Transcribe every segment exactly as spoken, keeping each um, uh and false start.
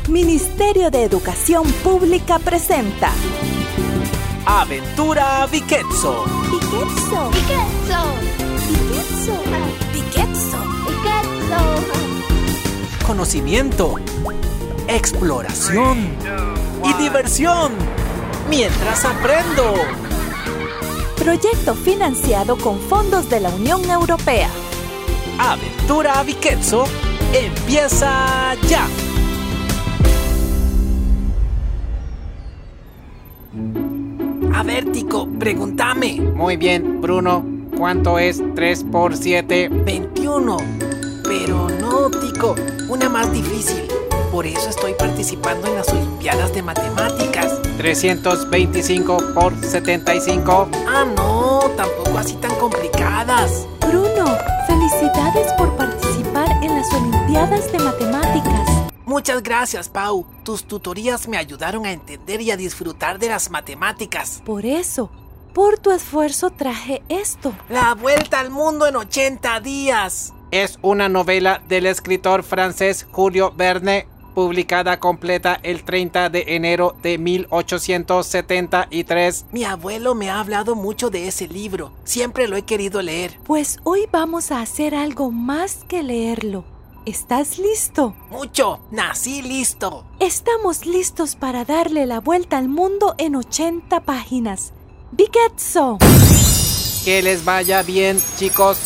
Ministerio de Educación Pública presenta Aventura Viquetso. Viquetso. Viquetso. Viquetso. Viquetso. Viquetso. Conocimiento, exploración y diversión mientras aprendo. Proyecto financiado con fondos de la Unión Europea. Aventura Viquetso empieza ya. A ver, Tico, pregúntame. Muy bien, Bruno. ¿Cuánto es tres por siete? veintiuno. Pero no, Tico, una más difícil. Por eso estoy participando en las Olimpiadas de Matemáticas. trescientos veinticinco por setenta y cinco. Ah, no, tampoco así tan complicadas. Bruno, felicidades por participar en las Olimpiadas de Matemáticas. Muchas gracias, Pau. Tus tutorías me ayudaron a entender y a disfrutar de las matemáticas. Por eso, por tu esfuerzo traje esto. La vuelta al mundo en ochenta días. Es una novela del escritor francés Julio Verne, publicada completa el treinta de enero de mil ochocientos setenta y tres. Mi abuelo me ha hablado mucho de ese libro. Siempre lo he querido leer. Pues hoy vamos a hacer algo más que leerlo. ¿Estás listo? Mucho. Nací listo. Estamos listos para darle la vuelta al mundo en ochenta páginas. Viquetso. Que les vaya bien, chicos.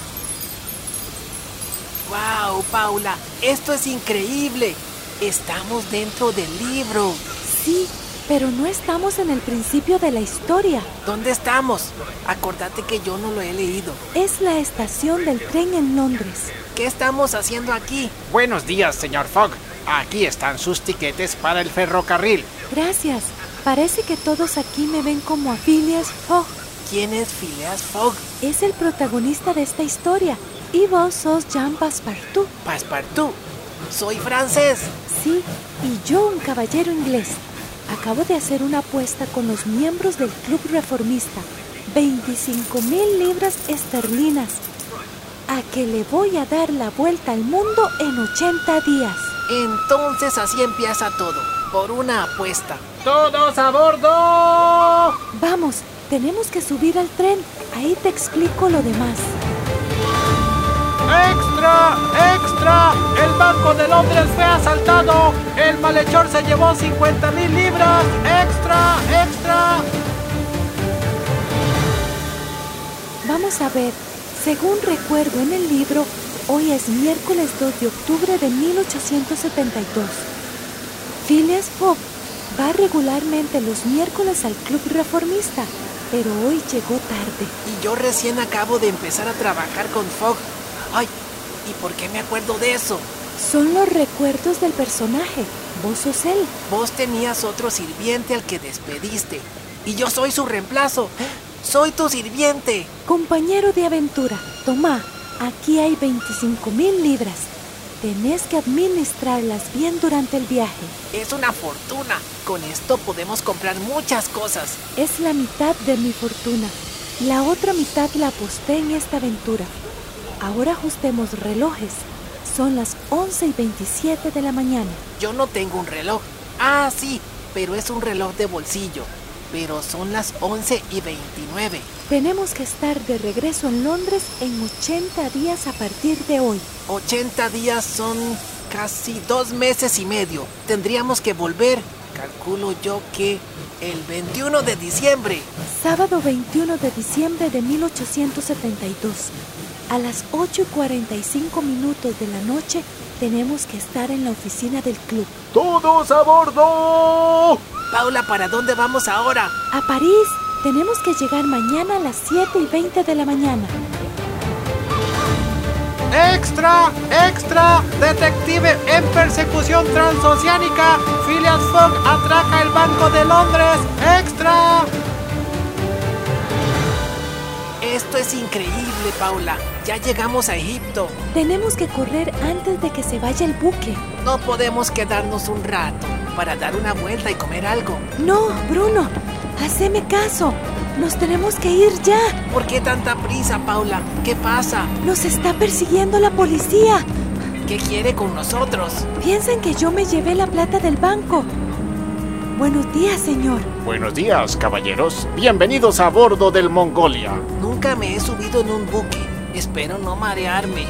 ¡Wow, Paula! ¡Esto es increíble! Estamos dentro del libro. Sí, pero no estamos en el principio de la historia. ¿Dónde estamos? Acordate que yo no lo he leído. Es la estación del tren en Londres. ¿Qué estamos haciendo aquí? Buenos días, señor Fogg. Aquí están sus tiquetes para el ferrocarril. Gracias. Parece que todos aquí me ven como a Phileas Fogg. ¿Quién es Phileas Fogg? Es el protagonista de esta historia. Y vos sos Jean Passepartout. Passepartout. Soy francés. Sí, y yo un caballero inglés. Acabo de hacer una apuesta con los miembros del Club Reformista. veinticinco mil libras esterlinas. A que le voy a dar la vuelta al mundo en ochenta días. Entonces así empieza todo, por una apuesta. ¡Todos a bordo! Vamos, tenemos que subir al tren. Ahí te explico lo demás. ¡Extra! ¡Extra! El Banco de Londres fue asaltado. El malhechor se llevó cincuenta mil libras. ¡Extra! ¡Extra! Vamos a ver. Según recuerdo en el libro, hoy es miércoles dos de octubre de mil ochocientos setenta y dos. Phileas Fogg va regularmente los miércoles al Club Reformista, pero hoy llegó tarde. Y yo recién acabo de empezar a trabajar con Fogg. Ay, ¿y por qué me acuerdo de eso? Son los recuerdos del personaje. Vos sos él. Vos tenías otro sirviente al que despediste. Y yo soy su reemplazo. ¡Soy tu sirviente! Compañero de aventura, tomá, aquí hay veinticinco mil libras. Tenés que administrarlas bien durante el viaje. Es una fortuna. Con esto podemos comprar muchas cosas. Es la mitad de mi fortuna. La otra mitad la aposté en esta aventura. Ahora ajustemos relojes. Son las once y veintisiete de la mañana. Yo no tengo un reloj. Ah, sí, pero es un reloj de bolsillo. Pero son las once y veintinueve. Tenemos que estar de regreso en Londres en ochenta días a partir de hoy. ochenta días son casi dos meses y medio. Tendríamos que volver, calculo yo que el veintiuno de diciembre. Sábado veintiuno de diciembre de mil ochocientos setenta y dos. A las ocho y cuarenta y cinco minutos de la noche tenemos que estar en la oficina del club. ¡Todos a bordo! Paula, ¿para dónde vamos ahora? A París. Tenemos que llegar mañana a las siete y veinte de la mañana. ¡Extra! ¡Extra! ¡Detective en persecución transoceánica! ¡Phileas Fogg atraca el Banco de Londres! ¡Extra! Esto es increíble, Paula. Ya llegamos a Egipto. Tenemos que correr antes de que se vaya el buque. No podemos quedarnos un rato para dar una vuelta y comer algo. No, Bruno, haceme caso. Nos tenemos que ir ya. ¿Por qué tanta prisa, Paula? ¿Qué pasa? Nos está persiguiendo la policía. ¿Qué quiere con nosotros? Piensen que yo me llevé la plata del banco. Buenos días, señor. Buenos días, caballeros. Bienvenidos a bordo del Mongolia. Nunca me he subido en un buque. Espero no marearme.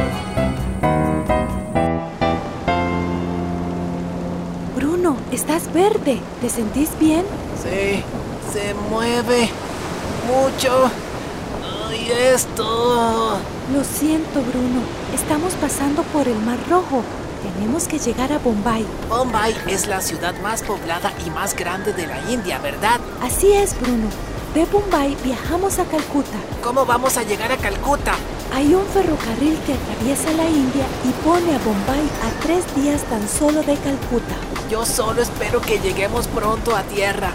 Bruno, estás verde. ¿Te sentís bien? Sí, se mueve mucho. ¡Ay, esto! Lo siento, Bruno. Estamos pasando por el Mar Rojo. Tenemos que llegar a Bombay. Bombay es la ciudad más poblada y más grande de la India, ¿verdad? Así es, Bruno. De Bombay viajamos a Calcuta. ¿Cómo vamos a llegar a Calcuta? Hay un ferrocarril que atraviesa la India y pone a Bombay a tres días tan solo de Calcuta. Yo solo espero que lleguemos pronto a tierra.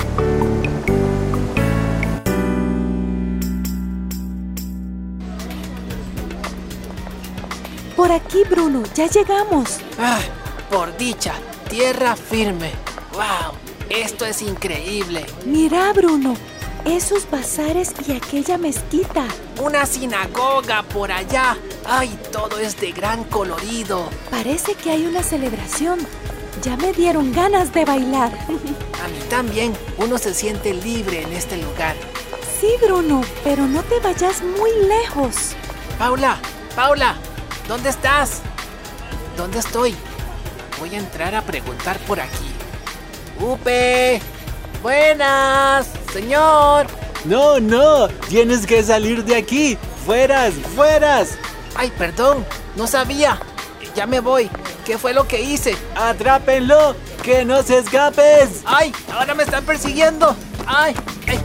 Por aquí, Bruno, ya llegamos. Ah, por dicha, tierra firme. ¡Wow! Esto es increíble. Mira, Bruno, esos bazares y aquella mezquita. Una sinagoga por allá. ¡Ay, todo es de gran colorido! Parece que hay una celebración. Ya me dieron ganas de bailar. A mí también. Uno se siente libre en este lugar. Sí, Bruno, pero no te vayas muy lejos. Paula, Paula, ¿dónde estás? ¿Dónde estoy? Voy a entrar a preguntar por aquí. ¡Upe! ¡Buenas, señor! No, no, tienes que salir de aquí. ¡Fueras, fueras! Ay, perdón, no sabía. Ya me voy. ¿Qué fue lo que hice? ¡Atrápenlo! ¡Que no se escapes! ¡Ay! ¡Ahora me están persiguiendo! ¡Ay! ¡Ay!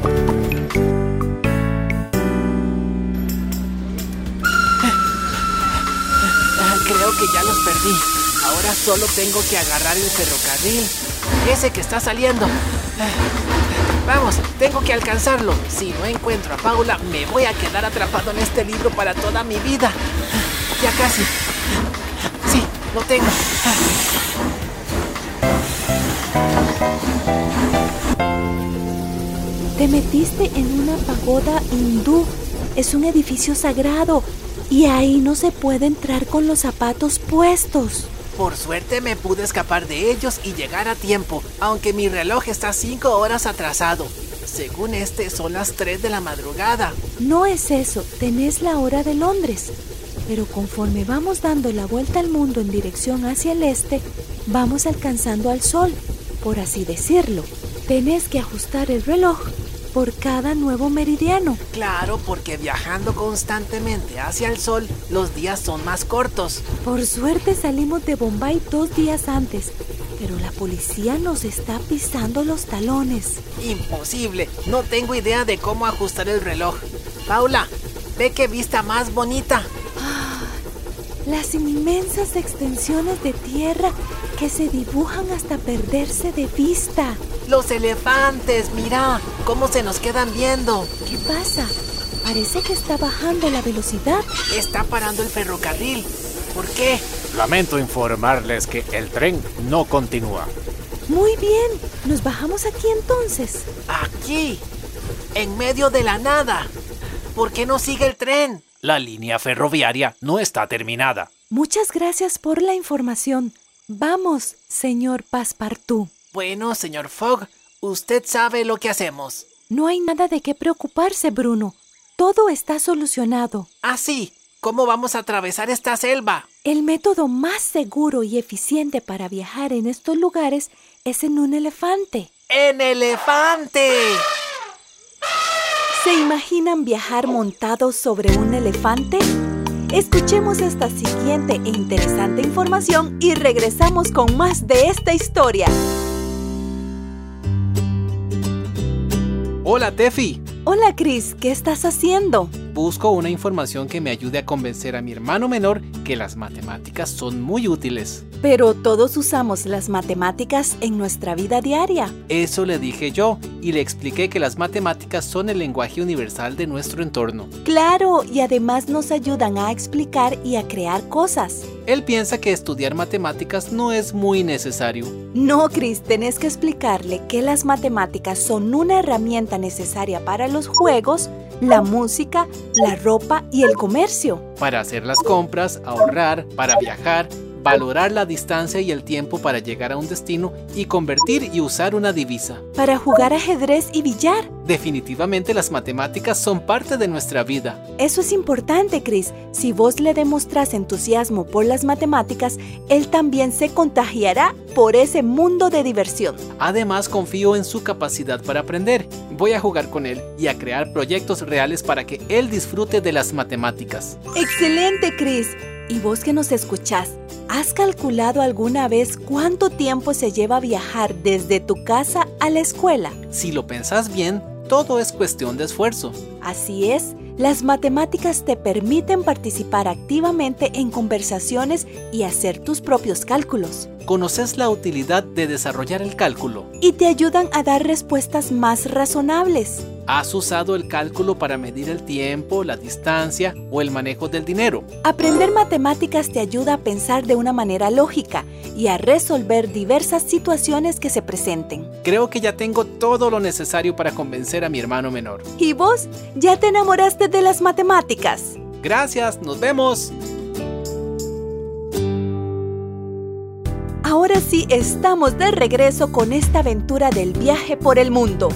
Creo que ya los perdí. Ahora solo tengo que agarrar el ferrocarril. Ese que está saliendo. Vamos, tengo que alcanzarlo. Si no encuentro a Paula, me voy a quedar atrapado en este libro para toda mi vida. Ya casi. Sí, lo tengo. Te metiste en una pagoda hindú. Es un edificio sagrado y ahí no se puede entrar con los zapatos puestos. Por suerte me pude escapar de ellos y llegar a tiempo, aunque mi reloj está cinco horas atrasado. Según este, son las tres de la madrugada. No es eso, tenés la hora de Londres. Pero conforme vamos dando la vuelta al mundo en dirección hacia el este, vamos alcanzando al sol, por así decirlo. Tenés que ajustar el reloj por cada nuevo meridiano. Claro, porque viajando constantemente hacia el sol, los días son más cortos. Por suerte salimos de Bombay dos días antes, pero la policía nos está pisando los talones. Imposible, no tengo idea de cómo ajustar el reloj. Paula, ve qué vista más bonita. Ah, las inmensas extensiones de tierra que se dibujan hasta perderse de vista. Los elefantes, mira, cómo se nos quedan viendo. ¿Qué pasa? Parece que está bajando la velocidad. Está parando el ferrocarril. ¿Por qué? Lamento informarles que el tren no continúa. Muy bien, nos bajamos aquí entonces. Aquí, en medio de la nada. ¿Por qué no sigue el tren? La línea ferroviaria no está terminada. Muchas gracias por la información. Vamos, señor Passepartout. Bueno, señor Fogg, usted sabe lo que hacemos. No hay nada de qué preocuparse, Bruno. Todo está solucionado. ¿Ah, sí? ¿Cómo vamos a atravesar esta selva? El método más seguro y eficiente para viajar en estos lugares es en un elefante. ¡En elefante! ¿Se imaginan viajar montados sobre un elefante? Escuchemos esta siguiente e interesante información y regresamos con más de esta historia. Hola, Tefi. Hola, Chris. ¿Qué estás haciendo? Busco una información que me ayude a convencer a mi hermano menor que las matemáticas son muy útiles. Pero todos usamos las matemáticas en nuestra vida diaria. Eso le dije yo y le expliqué que las matemáticas son el lenguaje universal de nuestro entorno. Claro, y además nos ayudan a explicar y a crear cosas. Él piensa que estudiar matemáticas no es muy necesario. No, Chris, tenés que explicarle que las matemáticas son una herramienta necesaria para los juegos, la música, la ropa y el comercio. Para hacer las compras, ahorrar ahorrar, para viajar, valorar la distancia y el tiempo para llegar a un destino y convertir y usar una divisa. Para jugar ajedrez y billar. Definitivamente las matemáticas son parte de nuestra vida. Eso es importante, Chris. Si vos le demostrás entusiasmo por las matemáticas, él también se contagiará por ese mundo de diversión. Además, confío en su capacidad para aprender. Voy a jugar con él y a crear proyectos reales para que él disfrute de las matemáticas. ¡Excelente, Chris! Y vos que nos escuchás, ¿has calculado alguna vez cuánto tiempo se lleva viajar desde tu casa a la escuela? Si lo pensás bien, todo es cuestión de esfuerzo. Así es, las matemáticas te permiten participar activamente en conversaciones y hacer tus propios cálculos. ¿Conoces la utilidad de desarrollar el cálculo? Y te ayudan a dar respuestas más razonables. ¿Has usado el cálculo para medir el tiempo, la distancia o el manejo del dinero? Aprender matemáticas te ayuda a pensar de una manera lógica y a resolver diversas situaciones que se presenten. Creo que ya tengo todo lo necesario para convencer a mi hermano menor. ¿Y vos? ¿Ya te enamoraste de las matemáticas? Gracias, nos vemos. Ahora sí estamos de regreso con esta aventura del viaje por el mundo.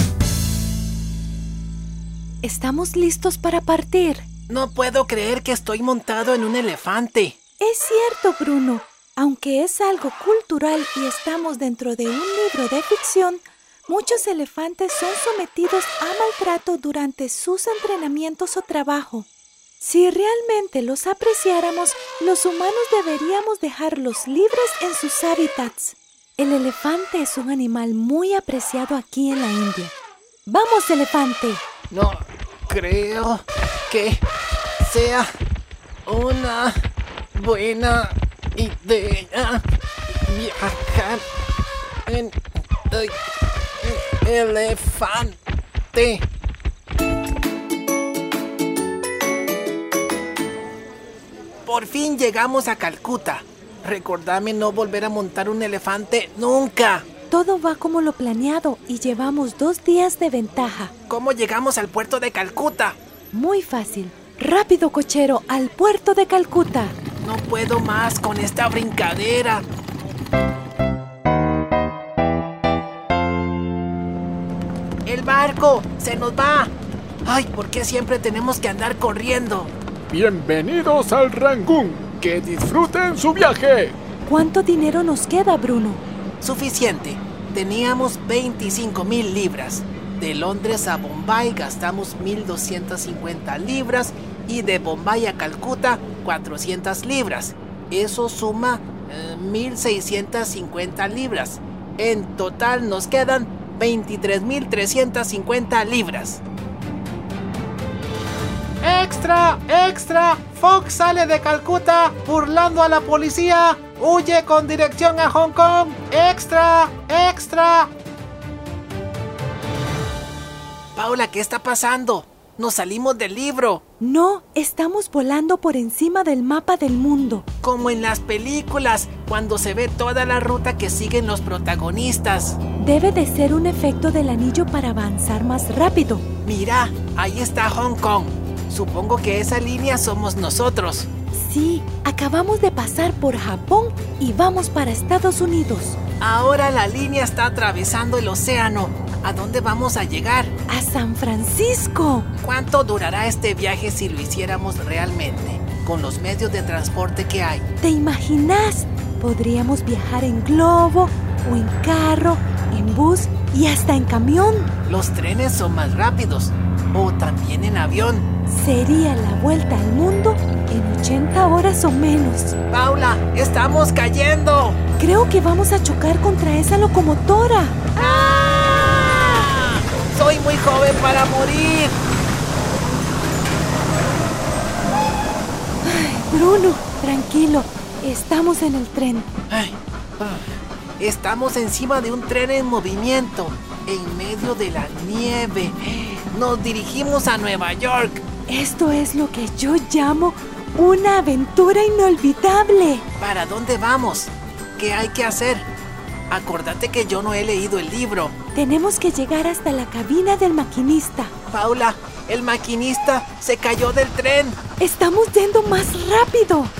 ¿Estamos listos para partir? No puedo creer que estoy montado en un elefante. Es cierto, Bruno. Aunque es algo cultural y estamos dentro de un libro de ficción, muchos elefantes son sometidos a maltrato durante sus entrenamientos o trabajo. Si realmente los apreciáramos, los humanos deberíamos dejarlos libres en sus hábitats. El elefante es un animal muy apreciado aquí en la India. ¡Vamos, elefante! No creo que sea una buena idea viajar en el elefante. Por fin llegamos a Calcuta. Recordame no volver a montar un elefante nunca. Todo va como lo planeado y llevamos dos días de ventaja. ¿Cómo llegamos al puerto de Calcuta? Muy fácil. Rápido, cochero, al puerto de Calcuta. No puedo más con esta brincadera. ¡El barco! ¡Se nos va! ¡Ay, por qué siempre tenemos que andar corriendo! Bienvenidos al Rangún. ¡Que disfruten su viaje! ¿Cuánto dinero nos queda, Bruno? Suficiente. Teníamos veinticinco mil libras. De Londres a Bombay gastamos mil doscientas cincuenta libras y de Bombay a Calcuta cuatrocientas libras. Eso suma eh, mil seiscientas cincuenta libras. En total nos quedan veintitrés mil trescientas cincuenta libras. ¡Extra! ¡Extra! Fogg sale de Calcuta burlando a la policía. ¡Huye con dirección a Hong Kong! ¡Extra! ¡Extra! Paula, ¿qué está pasando? Nos salimos del libro. No, estamos volando por encima del mapa del mundo. Como en las películas, cuando se ve toda la ruta que siguen los protagonistas. Debe de ser un efecto del anillo para avanzar más rápido. Mira, ahí está Hong Kong. Supongo que esa línea somos nosotros. Sí, acabamos de pasar por Japón y vamos para Estados Unidos. Ahora la línea está atravesando el océano. ¿A dónde vamos a llegar? ¡A San Francisco! ¿Cuánto durará este viaje si lo hiciéramos realmente, con los medios de transporte que hay? ¿Te imaginas? Podríamos viajar en globo, o en carro, en bus y hasta en camión. Los trenes son más rápidos, o también en avión. Sería la vuelta al mundo en ochenta horas o menos. ¡Paula, estamos cayendo! Creo que vamos a chocar contra esa locomotora. ¡Ah! ¡Soy muy joven para morir! Ay, Bruno, tranquilo. Estamos en el tren. Ay, ah, estamos encima de un tren en movimiento, en medio de la nieve. Nos dirigimos a Nueva York. Esto es lo que yo llamo una aventura inolvidable. ¿Para dónde vamos? ¿Qué hay que hacer? Acordate que yo no he leído el libro. Tenemos que llegar hasta la cabina del maquinista. Paula, el maquinista se cayó del tren. Estamos yendo más rápido.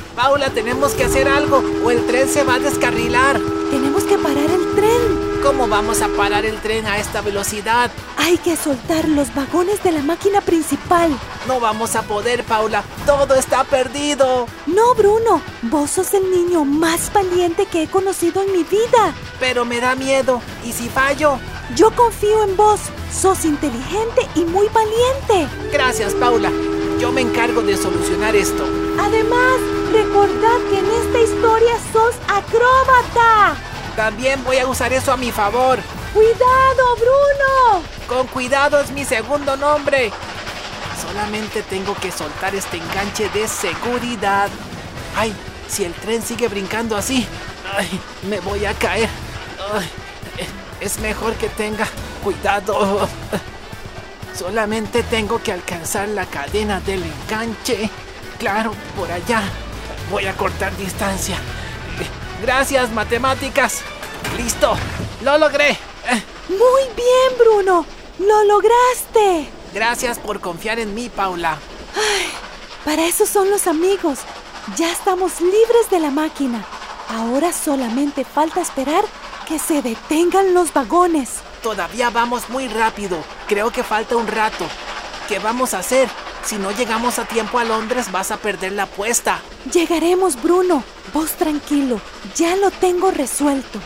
Paula, tenemos que hacer algo o el tren se va a descarrilar. Tenemos que parar el tren. ¿Cómo vamos a parar el tren a esta velocidad? Hay que soltar los vagones de la máquina principal. No vamos a poder, Paula. Todo está perdido. No, Bruno. Vos sos el niño más valiente que he conocido en mi vida. Pero me da miedo. ¿Y si fallo? Yo confío en vos. Sos inteligente y muy valiente. Gracias, Paula. Yo me encargo de solucionar esto. Además, recordad que en esta historia sos acróbata. También voy a usar eso a mi favor. ¡Cuidado, Bruno! Con cuidado es mi segundo nombre. Solamente tengo que soltar este enganche de seguridad. Ay, si el tren sigue brincando así, ay, me voy a caer. Ay, es mejor que tenga cuidado. Solamente tengo que alcanzar la cadena del enganche. Claro, por allá. Voy a cortar distancia. Gracias, matemáticas. Listo, lo logré. Muy bien, Bruno. Lo lograste. Gracias por confiar en mí, Paula. Ay, para eso son los amigos. Ya estamos libres de la máquina. Ahora solamente falta esperar que se detengan los vagones. Todavía vamos muy rápido. Creo que falta un rato. ¿Qué vamos a hacer? Si no llegamos a tiempo a Londres, vas a perder la apuesta. Llegaremos, Bruno. Vos tranquilo. Ya lo tengo resuelto.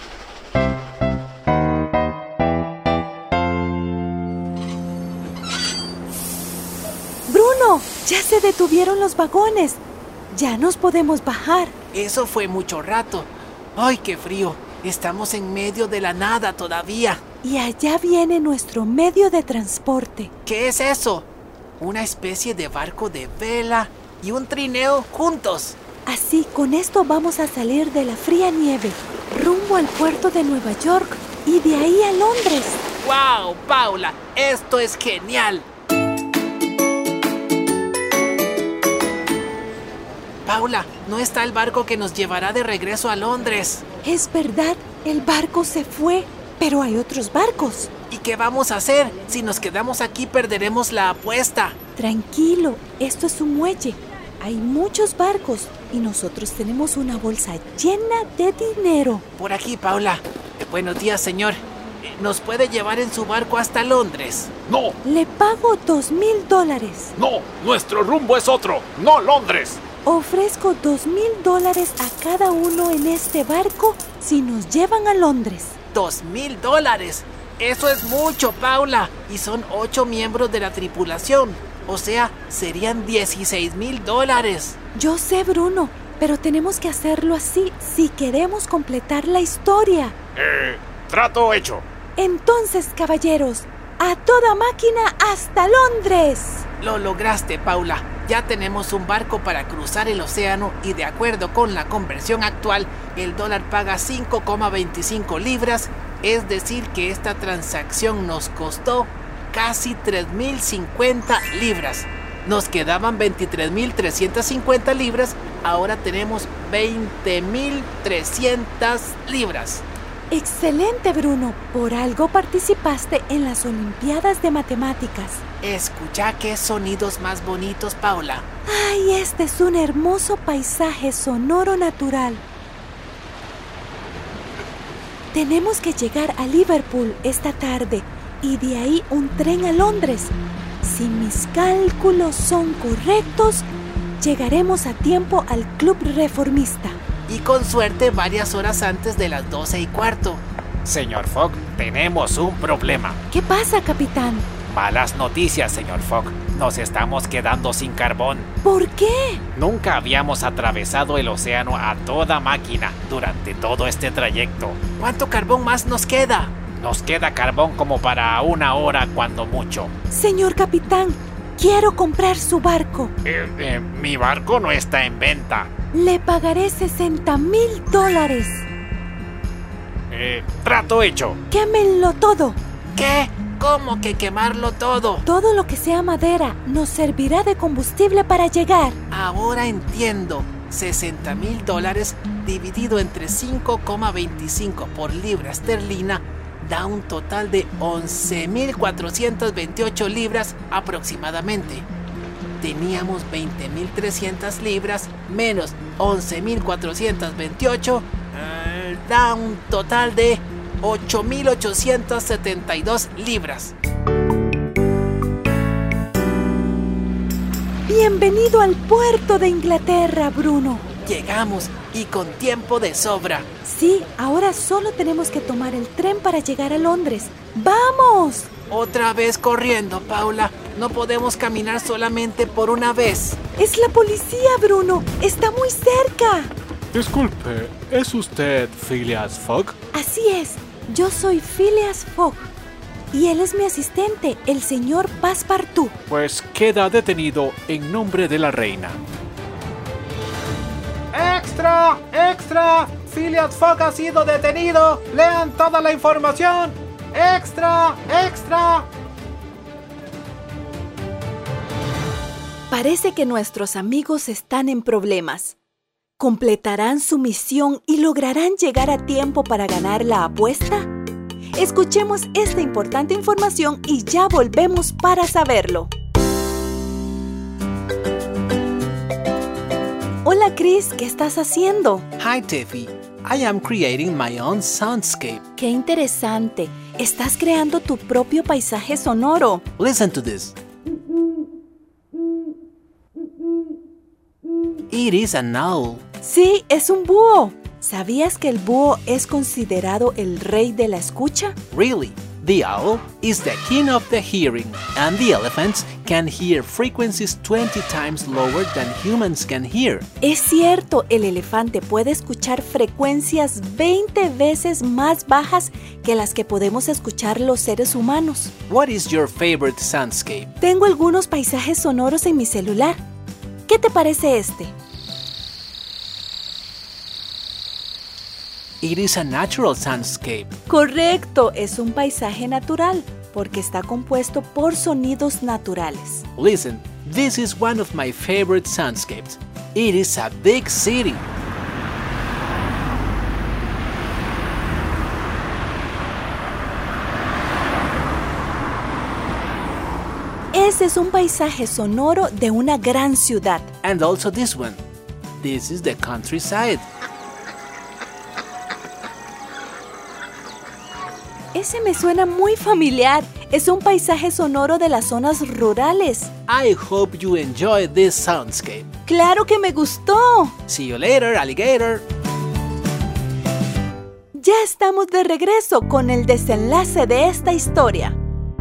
Bruno, ya se detuvieron los vagones. Ya nos podemos bajar. Eso fue mucho rato. ¡Ay, qué frío! Estamos en medio de la nada todavía. Y allá viene nuestro medio de transporte. ¿Qué es eso? Una especie de barco de vela y un trineo juntos. Así, con esto vamos a salir de la fría nieve, rumbo al puerto de Nueva York y de ahí a Londres. ¡Wow, Paula! ¡Esto es genial! Paula, no está el barco que nos llevará de regreso a Londres. Es verdad, el barco se fue, pero hay otros barcos. ¿Y qué vamos a hacer? Si nos quedamos aquí, perderemos la apuesta. Tranquilo, esto es un muelle. Hay muchos barcos y nosotros tenemos una bolsa llena de dinero. Por aquí, Paula. Eh, buenos días, señor. Eh, ¿Nos puede llevar en su barco hasta Londres? No, Le pago dos mil dólares. no, nuestro rumbo es otro, no Londres. Ofrezco dos mil dólares a cada uno en este barco si nos llevan a Londres. ¡Dos mil dólares! Eso es mucho, Paula. Y son ocho miembros de la tripulación. O sea, serían dieciséis mil dólares. Yo sé, Bruno, pero tenemos que hacerlo así si queremos completar la historia. Eh, trato hecho. Entonces, caballeros, a toda máquina hasta Londres. Lo lograste, Paula. Ya tenemos un barco para cruzar el océano y de acuerdo con la conversión actual, el dólar paga cinco coma veinticinco libras, es decir que esta transacción nos costó casi tres mil cincuenta libras. Nos quedaban veintitrés mil trescientas cincuenta libras, ahora tenemos veinte mil trescientas libras. Excelente, Bruno. Por algo participaste en las Olimpiadas de Matemáticas. Escucha qué sonidos más bonitos, Paula. Ay, este es un hermoso paisaje sonoro natural. Tenemos que llegar a Liverpool esta tarde y de ahí un tren a Londres. Si mis cálculos son correctos, llegaremos a tiempo al Club Reformista. Y con suerte varias horas antes de las doce y cuarto. Señor Fogg, tenemos un problema. ¿Qué pasa, capitán? Malas noticias, señor Fogg. Nos estamos quedando sin carbón. ¿Por qué? Nunca habíamos atravesado el océano a toda máquina durante todo este trayecto. ¿Cuánto carbón más nos queda? Nos queda carbón como para una hora cuando mucho. Señor capitán, quiero comprar su barco. Eh, eh, mi barco no está en venta. Le pagaré sesenta mil dólares. Eh, trato hecho. Quémenlo todo. ¿Qué? ¿Cómo que quemarlo todo? Todo lo que sea madera nos servirá de combustible para llegar. Ahora entiendo. sesenta mil dólares dividido entre cinco coma veinticinco por libra esterlina da un total de once mil cuatrocientas veintiocho libras aproximadamente. Teníamos veinte mil trescientas libras menos once mil cuatrocientos veintiocho. Eh, da un total de ocho mil ochocientos setenta y dos libras. Bienvenido al puerto de Inglaterra, Bruno. Llegamos y con tiempo de sobra. Sí, ahora solo tenemos que tomar el tren para llegar a Londres. ¡Vamos! Otra vez corriendo, Paula. No podemos caminar solamente por una vez. Es la policía, Bruno. Está muy cerca. Disculpe, ¿es usted Phileas Fogg? Así es. Yo soy Phileas Fogg. Y él es mi asistente, el señor Passepartout. Pues queda detenido en nombre de la reina. ¡Extra! ¡Extra! Phileas Fogg ha sido detenido. Lean toda la información. ¡Extra! ¡Extra! Parece que nuestros amigos están en problemas. ¿Completarán su misión y lograrán llegar a tiempo para ganar la apuesta? Escuchemos esta importante información y ya volvemos para saberlo. Hola, Chris, ¿qué estás haciendo? Hi, Tiffy. I am creating my own soundscape. ¡Qué interesante! Estás creando tu propio paisaje sonoro. Listen to this. It is an owl. Sí, es un búho. ¿Sabías que el búho es considerado el rey de la escucha? Really? The owl is the king of the hearing, and the elephants can hear frequencies twenty times lower than humans can hear. Es cierto, el elefante puede escuchar frecuencias veinte veces más bajas que las que podemos escuchar los seres humanos. What is your favorite soundscape? Tengo algunos paisajes sonoros en mi celular. ¿Qué te parece este? It is a natural soundscape. Correcto, es un paisaje natural, porque está compuesto por sonidos naturales. Listen, this is one of my favorite soundscapes. It is a big city. Ese es un paisaje sonoro de una gran ciudad. And also this one. This is the countryside. Ese me suena muy familiar. Es un paisaje sonoro de las zonas rurales. I hope you enjoy this soundscape. ¡Claro que me gustó! See you later, alligator. Ya estamos de regreso con el desenlace de esta historia.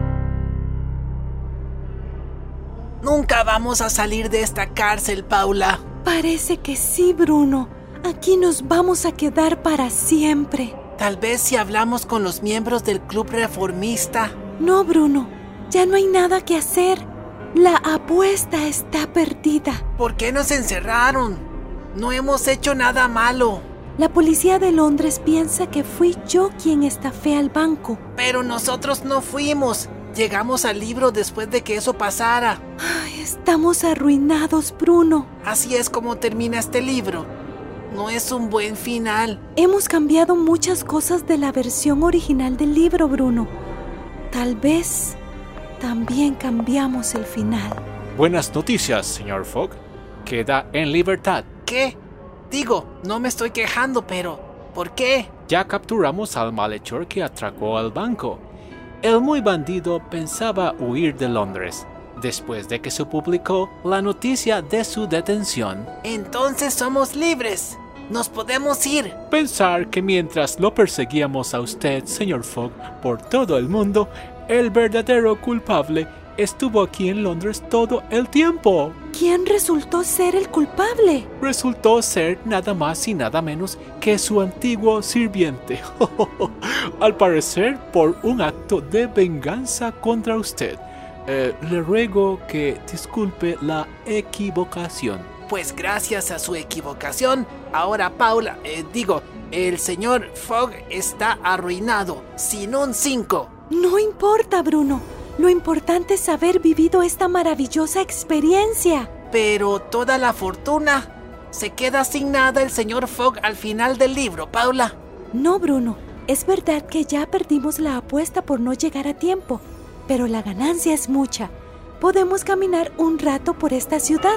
Nunca vamos a salir de esta cárcel, Paula. Parece que sí, Bruno. Aquí nos vamos a quedar para siempre. Tal vez si hablamos con los miembros del club reformista. No, Bruno. Ya no hay nada que hacer. La apuesta está perdida. ¿Por qué nos encerraron? No hemos hecho nada malo. La policía de Londres piensa que fui yo quien estafé al banco. Pero nosotros no fuimos. Llegamos al libro después de que eso pasara. Ay, estamos arruinados, Bruno. Así es como termina este libro. No es un buen final. Hemos cambiado muchas cosas de la versión original del libro, Bruno. Tal vez también cambiamos el final. Buenas noticias, señor Fogg. Queda en libertad. ¿Qué? Digo, no me estoy quejando, pero ¿por qué? Ya capturamos al malhechor que atracó al banco. El muy bandido pensaba huir de Londres, después de que se publicó la noticia de su detención. Entonces somos libres. Nos podemos ir. Pensar que mientras lo perseguíamos a usted, señor Fogg, por todo el mundo, el verdadero culpable estuvo aquí en Londres todo el tiempo. ¿Quién resultó ser el culpable? Resultó ser nada más y nada menos que su antiguo sirviente. Al parecer, por un acto de venganza contra usted. Eh, le ruego que disculpe la equivocación. Pues gracias a su equivocación, ahora Paula, eh, digo, el señor Fogg está arruinado, sin un cinco. No importa, Bruno. Lo importante es haber vivido esta maravillosa experiencia. Pero toda la fortuna se queda sin nada el señor Fogg al final del libro, Paula. No, Bruno. Es verdad que ya perdimos la apuesta por no llegar a tiempo, pero la ganancia es mucha. podemos caminar un rato por esta ciudad.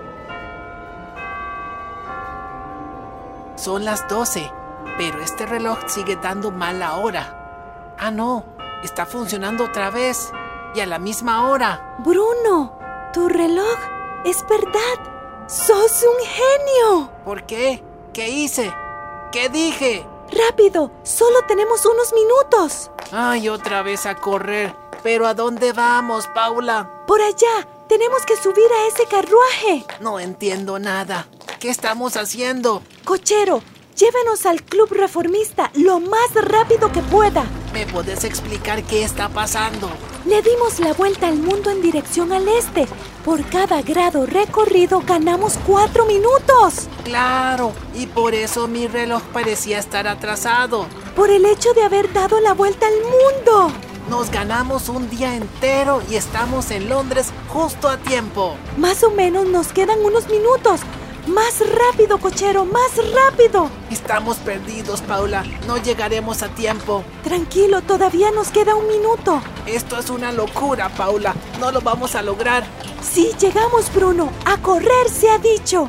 Son las doce, pero este reloj sigue dando mala hora. Ah, no, está funcionando otra vez y a la misma hora. Bruno, tu reloj es verdad. ¡Sos un genio! ¿Por qué? ¿Qué hice? ¿Qué dije? ¡Rápido! ¡Solo tenemos unos minutos! Ay, otra vez a correr. ¿Pero a dónde vamos, Paula? ¡Por allá! ¡Tenemos que subir a ese carruaje! No entiendo nada. ¿Qué estamos haciendo? Cochero, llévenos al Club Reformista lo más rápido que pueda. ¿Me podés explicar qué está pasando? Le dimos la vuelta al mundo en dirección al este. Por cada grado recorrido ganamos cuatro minutos. ¡Claro! Y por eso mi reloj parecía estar atrasado. Por el hecho de haber dado la vuelta al mundo. Nos ganamos un día entero y estamos en Londres justo a tiempo. Más o menos nos quedan unos minutos. ¡Más rápido, cochero! ¡Más rápido! Estamos perdidos, Paula. No llegaremos a tiempo. Tranquilo, todavía nos queda un minuto. Esto es una locura, Paula. No lo vamos a lograr. Sí, llegamos, Bruno. A correr, se ha dicho.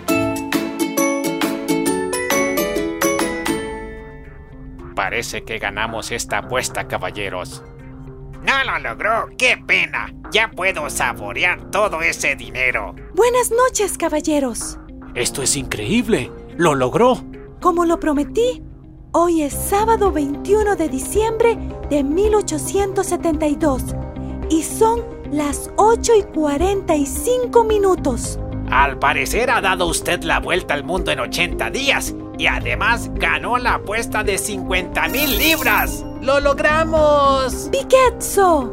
Parece que ganamos esta apuesta, caballeros. No lo logró. ¡Qué pena! Ya puedo saborear todo ese dinero. Buenas noches, caballeros. Esto es increíble. ¡Lo logró! Como lo prometí, hoy es sábado veintiuno de diciembre de mil ochocientos setenta y dos y son las ocho y cuarenta y cinco minutos. Al parecer ha dado usted la vuelta al mundo en ochenta días y además ganó la apuesta de cincuenta mil libras. ¡Lo logramos! ¡Bichezzo!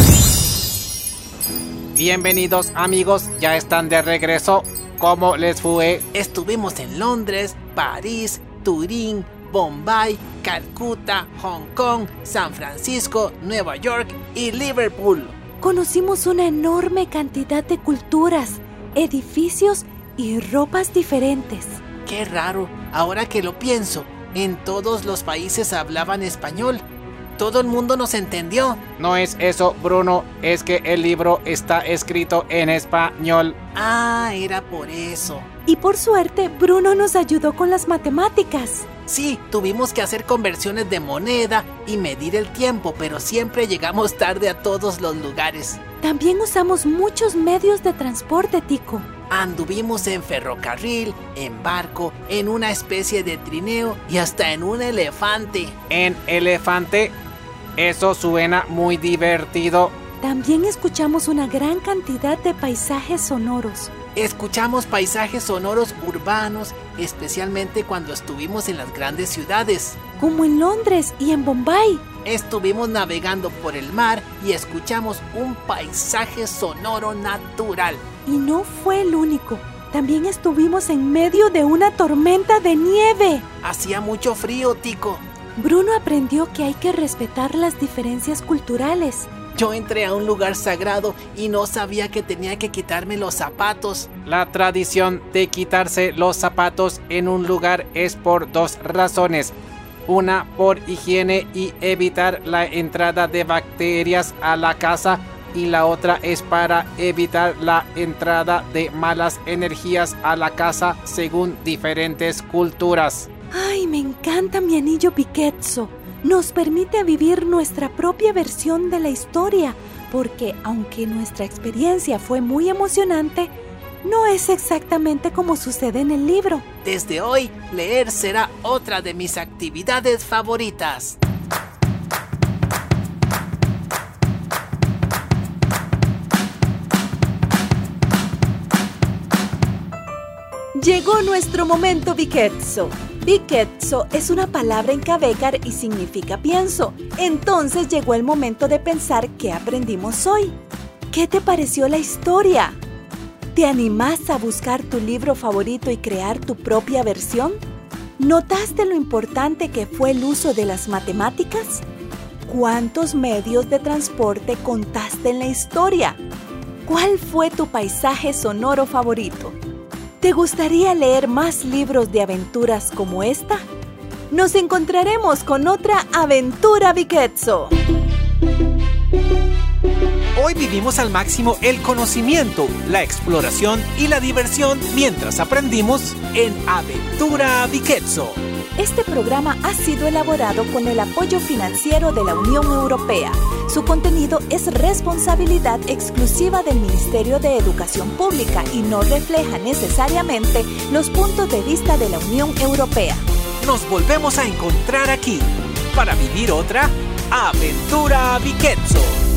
Bienvenidos, amigos, ya están de regreso. ¿Cómo les fue? Estuvimos en Londres, París, Turín, Bombay, Calcuta, Hong Kong, San Francisco, Nueva York y Liverpool. Conocimos una enorme cantidad de culturas, edificios y ropas diferentes. ¡Qué raro! Ahora que lo pienso, en todos los países hablaban español. Todo el mundo nos entendió. No es eso, Bruno, es que el libro está escrito en español. Ah, era por eso. Y por suerte, Bruno nos ayudó con las matemáticas. Sí, tuvimos que hacer conversiones de moneda y medir el tiempo, pero siempre llegamos tarde a todos los lugares. También usamos muchos medios de transporte, Tico. Anduvimos en ferrocarril, en barco, en una especie de trineo y hasta en un elefante. ¿En elefante? Eso suena muy divertido. También escuchamos una gran cantidad de paisajes sonoros. Escuchamos paisajes sonoros urbanos, especialmente cuando estuvimos en las grandes ciudades. Como en Londres y en Bombay. Estuvimos navegando por el mar y escuchamos un paisaje sonoro natural. Y no fue el único. También estuvimos en medio de una tormenta de nieve. Hacía mucho frío, Tico. Bruno aprendió que hay que respetar las diferencias culturales. Yo entré a un lugar sagrado y no sabía que tenía que quitarme los zapatos. La tradición de quitarse los zapatos en un lugar es por dos razones. Una, por higiene y evitar la entrada de bacterias a la casa, y la otra es para evitar la entrada de malas energías a la casa según diferentes culturas. ¡Ay, me encanta mi anillo Bichezzo! Nos permite vivir nuestra propia versión de la historia, porque aunque nuestra experiencia fue muy emocionante, no es exactamente como sucede en el libro. Desde hoy, leer será otra de mis actividades favoritas. Llegó nuestro momento Bichezzo. Bichezzo es una palabra en Quebecar y significa pienso. Entonces llegó el momento de pensar qué aprendimos hoy. ¿Qué te pareció la historia? ¿Te animás a buscar tu libro favorito y crear tu propia versión? ¿Notaste lo importante que fue el uso de las matemáticas? ¿Cuántos medios de transporte contaste en la historia? ¿Cuál fue tu paisaje sonoro favorito? ¿Te gustaría leer más libros de aventuras como esta? Nos encontraremos con otra aventura Bichezzo. Hoy vivimos al máximo el conocimiento, la exploración y la diversión mientras aprendimos en Aventura Viquezzo. Este programa ha sido elaborado con el apoyo financiero de la Unión Europea. Su contenido es responsabilidad exclusiva del Ministerio de Educación Pública y no refleja necesariamente los puntos de vista de la Unión Europea. Nos volvemos a encontrar aquí para vivir otra Aventura Viquezzo.